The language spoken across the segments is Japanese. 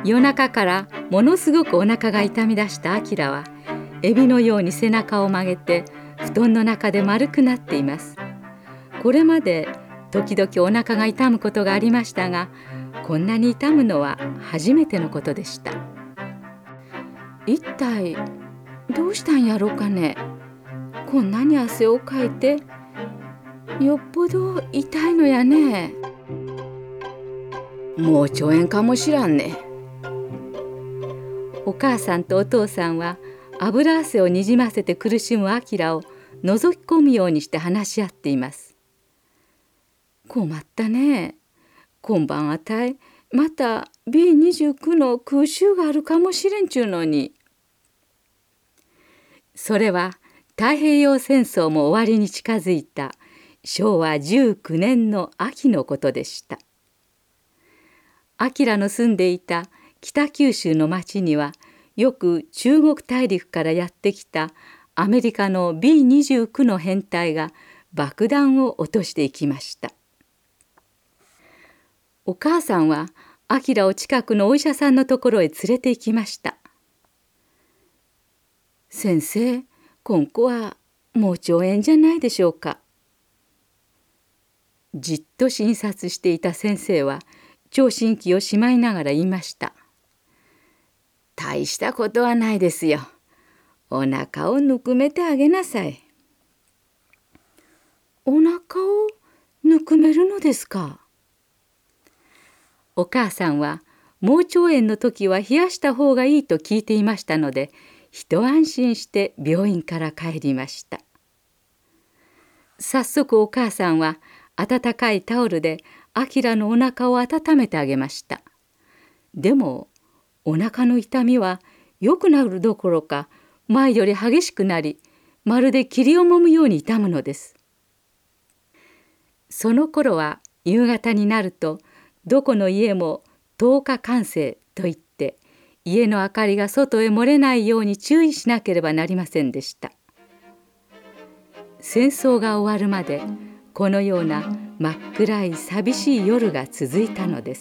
夜中からものすごくお腹が痛み出したアキラはエビのように背中を曲げて布団の中で丸くなっています。これまで時々お腹が痛むことがありましたが、こんなに痛むのは初めてのことでした。一体どうしたんやろうかね。こんなに汗をかいてよっぽど痛いのやね。もう腸炎かもしらんね。お母さんとお父さんは油汗をにじませて苦しむアキラを覗き込むようにして話し合っています。困ったね。今晩あたいまた B29 の空襲があるかもしれんちゅうのに。それは太平洋戦争も終わりに近づいた昭和19年の秋のことでした。アキラの住んでいた北九州の町にはよく中国大陸からやってきたアメリカの B29 の編隊が爆弾を落としていきました。お母さんはアキラを近くのお医者さんのところへ連れて行きました。先生、今子はもう腸炎じゃないでしょうか。じっと診察していた先生は聴診器をしまいながら言いました。大したことはないですよ。お腹をぬくめてあげなさい。お腹をぬくめるのですか。お母さんは盲腸炎の時は冷やした方がいいと聞いていましたので、一安心して病院から帰りました。早速お母さんは温かいタオルでアキラのお腹を温めてあげました。でもお腹の痛みは良くなるどころか前より激しくなり、まるで霧を揉むように痛むのです。その頃は夕方になるとどこの家も灯火管制といって家の明かりが外へ漏れないように注意しなければなりませんでした。戦争が終わるまでこのような真っ暗い寂しい夜が続いたのです。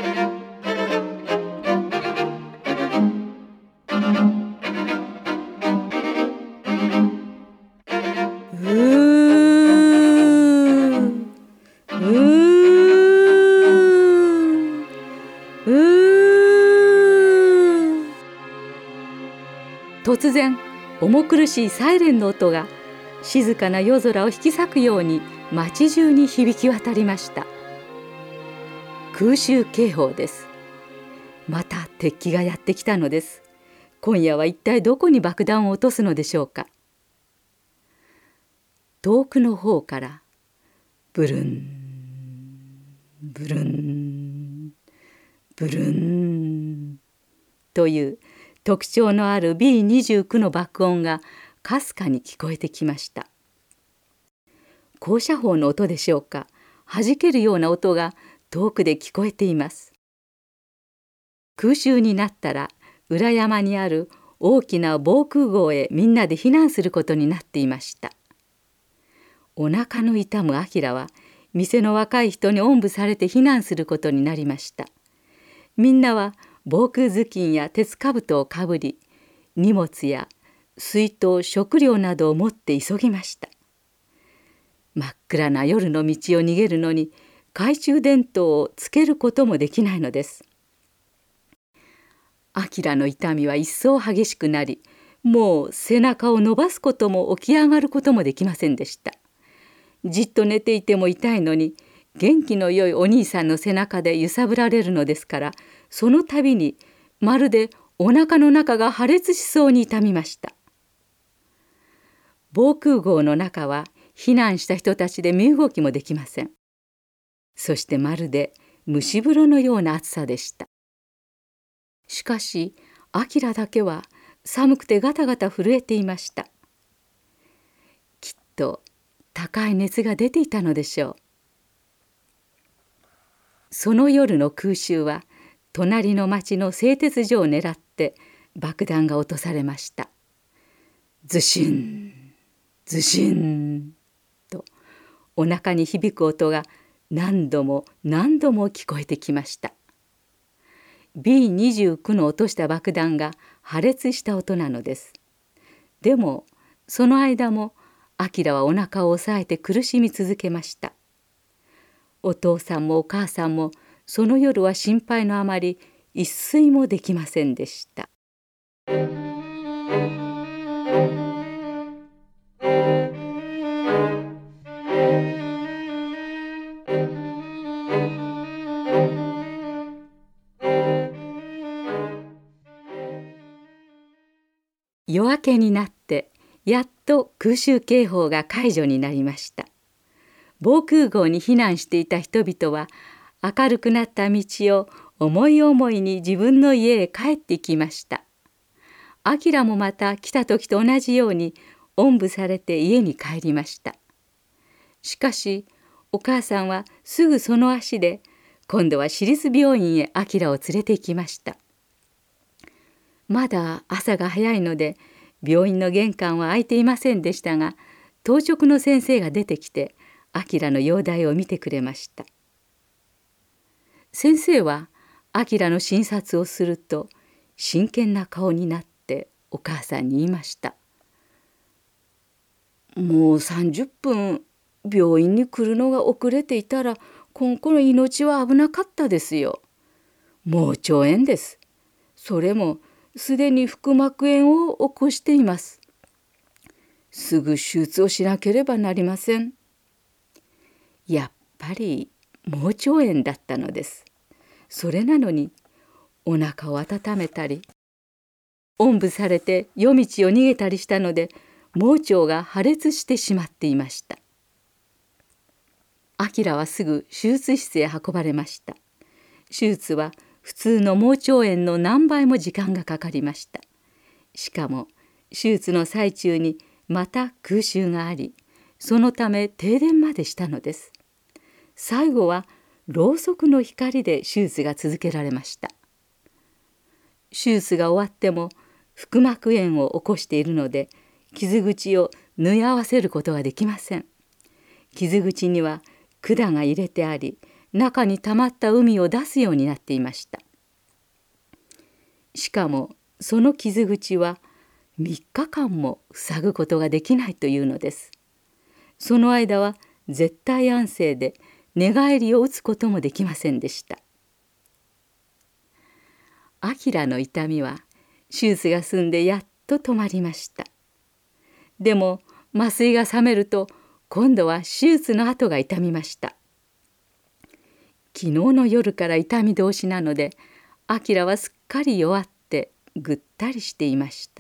突然重苦しいサイレンの音が静かな夜空を引き裂くように町中に響き渡りました。空襲警報です。また敵機がやってきたのです。今夜は一体どこに爆弾を落とすのでしょうか。遠くの方からブルンブルンブルンという特徴のある B29 の爆音がかすかに聞こえてきました。高射砲の音でしょうか。弾けるような音が遠くで聞こえています。空襲になったら裏山にある大きな防空壕へみんなで避難することになっていました。お腹の痛むアキラは店の若い人におんぶされて避難することになりました。みんなは防空頭巾や鉄兜をかぶり、荷物や水筒、食料などを持って急ぎました。真っ暗な夜の道を逃げるのに懐中電灯をつけることもできないのです。アキラの痛みは一層激しくなり、もう背中を伸ばすことも起き上がることもできませんでした。じっと寝ていても痛いのに、元気の良いお兄さんの背中で揺さぶられるのですから、その度にまるでお腹の中が破裂しそうに痛みました。防空壕の中は避難した人たちで身動きもできません。そしてまるで蒸し風呂のような暑さでした。しかしアキラだけは寒くてガタガタ震えていました。きっと高い熱が出ていたのでしょう。その夜の空襲は隣の町の製鉄所を狙って爆弾が落とされました。ズシンズシンとお腹に響く音が何度も何度も聞こえてきました。 B29 の落とした爆弾が破裂した音なのです。でもその間も明はお腹を押さえて苦しみ続けました。お父さんもお母さんもその夜は心配のあまり一睡もできませんでした。夜明けになってやっと空襲警報が解除になりました。防空壕に避難していた人々は明るくなった道を思い思いに自分の家へ帰ってきました。明もまた来た時と同じようにおんぶされて家に帰りました。しかしお母さんはすぐその足で今度は私立病院へ明を連れて行きました。まだ朝が早いので病院の玄関は開いていませんでしたが、当直の先生が出てきて明の容体を見てくれました。先生は明の診察をすると真剣な顔になってお母さんに言いました。もう30分病院に来るのが遅れていたら今後の命は危なかったですよ。盲腸炎です。それもすでに腹膜炎を起こしています。すぐ手術をしなければなりません。やっぱり盲腸炎だったのです。それなのにお腹を温めたりおんぶされて夜道を逃げたりしたので盲腸が破裂してしまっていました。明はすぐ手術室へ運ばれました。手術は普通の盲腸炎の何倍も時間がかかりました。しかも手術の最中にまた空襲があり、そのため停電までしたのです。最後はろうそくの光で手術が続けられました。手術が終わっても腹膜炎を起こしているので傷口を縫い合わせることができません。傷口には管が入れてあり、中に溜まった膿を出すようになっていました。しかもその傷口は3日間も塞ぐことができないというのです。その間は絶対安静で寝返りを打つこともできませんでした。明の痛みは手術が済んでやっと止まりました。でも麻酔が覚めると今度は手術の後が痛みました。昨日の夜から痛み通しなので明はすっかり弱ってぐったりしていました。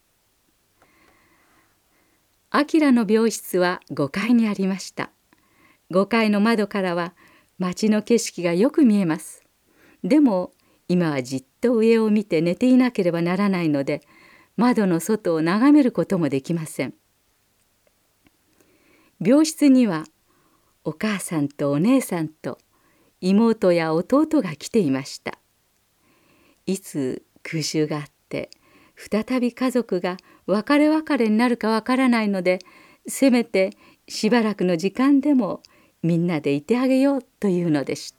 明の病室は5階にありました。5階の窓からは街の景色がよく見えます。でも今はじっと上を見て寝ていなければならないので窓の外を眺めることもできません。病室にはお母さんとお姉さんと妹や弟が来ていました。いつ空襲があって再び家族が別れ別れになるかわからないので、せめてしばらくの時間でもみんなでいてあげようというのでした。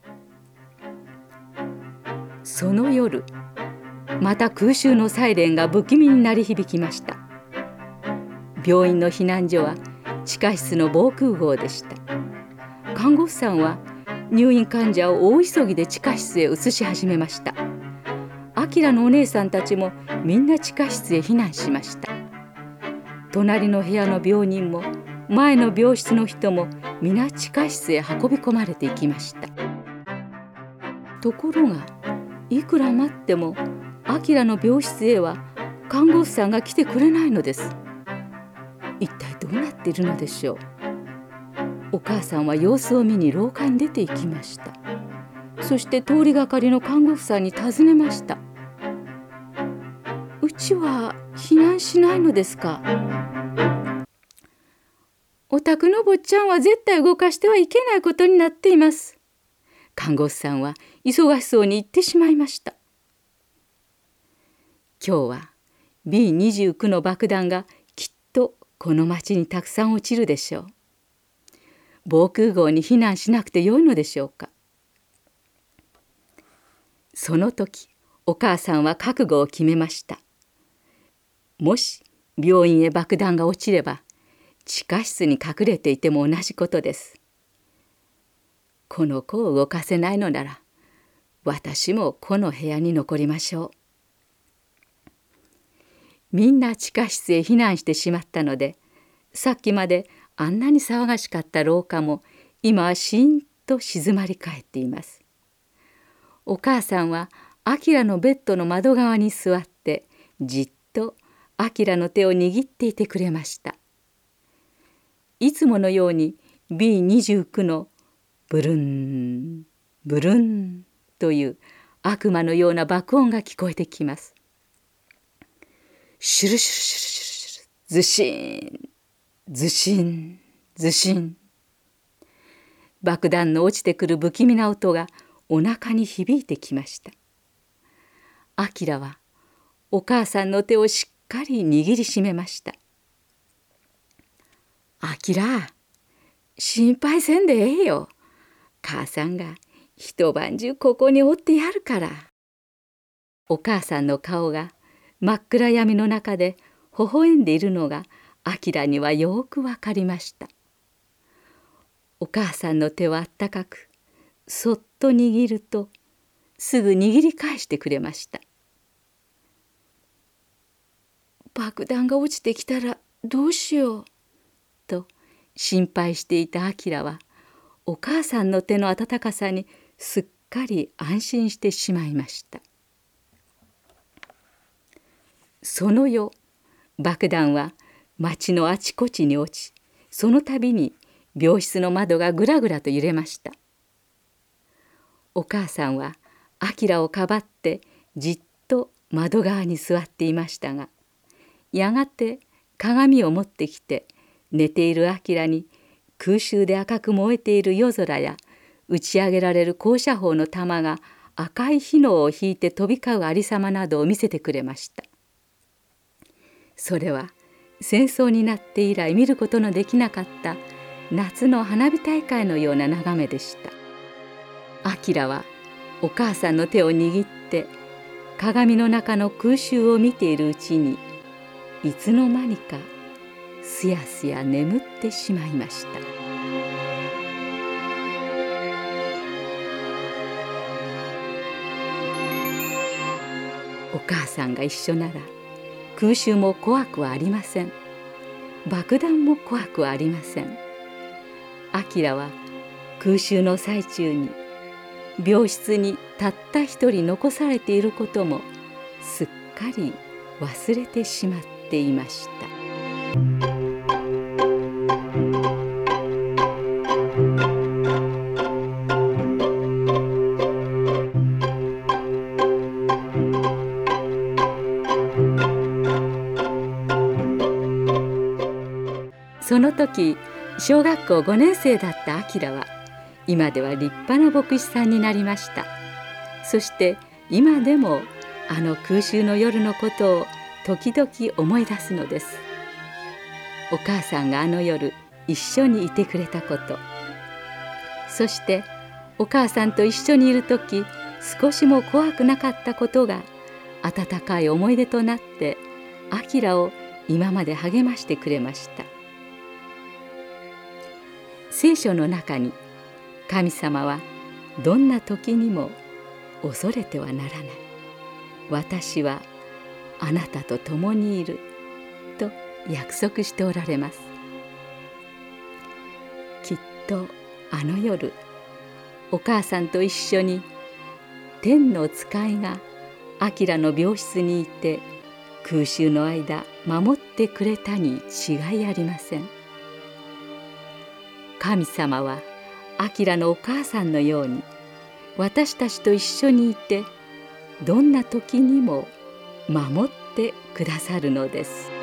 その夜、また空襲のサイレンが不気味に鳴り響きました。病院の避難所は地下室の防空壕でした。看護婦さんは入院患者を大急ぎで地下室へ移し始めました。明のお姉さんたちもみんな地下室へ避難しました。隣の部屋の病人も前の病室の人も皆地下室へ運び込まれていきました。ところがいくら待っても明の病室へは看護婦さんが来てくれないのです。一体どうなっているのでしょう。お母さんは様子を見に廊下に出て行きました。そして通りがかりの看護婦さんに尋ねました。うちは避難しないのですか？お宅の坊ちゃんは絶対動かしてはいけないことになっています。看護婦さんは忙しそうに言ってしまいました。今日は B29 の爆弾がきっとこの町にたくさん落ちるでしょう。防空壕に避難しなくてよいのでしょうか。 その時お母さんは覚悟を決めました。もし病院へ爆弾が落ちれば、地下室に隠れていても同じことです。この子を動かせないのなら、私もこの部屋に残りましょう。みんな地下室へ避難してしまったので、さっきまであんなに騒がしかった廊下も今はしんと静まり返っています。お母さんはアキラのベッドの窓側に座ってじっとアキラの手を握っていてくれました。いつものように B29 のブルンブルンという悪魔のような爆音が聞こえてきます。シュルシュルシュルシュルシュル、ズシーンズシンズシン。爆弾の落ちてくる不気味な音がお腹に響いてきました。アキラはお母さんの手をしっかり握りしめました。アキラ、心配せんでええよ。母さんが一晩中ここにおってやるから。お母さんの顔が真っ暗闇の中で微笑んでいるのがアキラにはよくわかりました。お母さんの手はあったかく、そっと握るとすぐ握り返してくれました。爆弾が落ちてきたらどうしようと心配していたアキラは、お母さんの手の温かさにすっかり安心してしまいました。その夜、爆弾は町のあちこちに落ち、その度に病室の窓がぐらぐらと揺れました。お母さんはアキラをかばってじっと窓側に座っていましたが、やがて鏡を持ってきて寝ているアキラに空襲で赤く燃えている夜空や打ち上げられる高射砲の弾が赤い火のを引いて飛び交うありさまなどを見せてくれました。それは戦争になって以来見ることのできなかった夏の花火大会のような眺めでした。アキラはお母さんの手を握って鏡の中の空襲を見ているうちに、いつの間にかすやすや眠ってしまいました。お母さんが一緒なら空襲も怖くはありません。爆弾も怖くはありません。アキラは空襲の最中に病室にたった一人残されていることもすっかり忘れてしまっていました。その時小学校5年生だったアキラは今では立派な牧師さんになりました。そして今でもあの空襲の夜のことを時々思い出すのです。お母さんがあの夜一緒にいてくれたこと、そしてお母さんと一緒にいる時少しも怖くなかったことが温かい思い出となってアキラを今まで励ましてくれました。聖書の中に神様はどんな時にも恐れてはならない、私はあなたと共にいると約束しておられます。きっとあの夜お母さんと一緒に天の使いがアキラの病室にいて空襲の間守ってくれたに違いありません。神様はアキラのお母さんのように私たちと一緒にいてどんな時にも守ってくださるのです。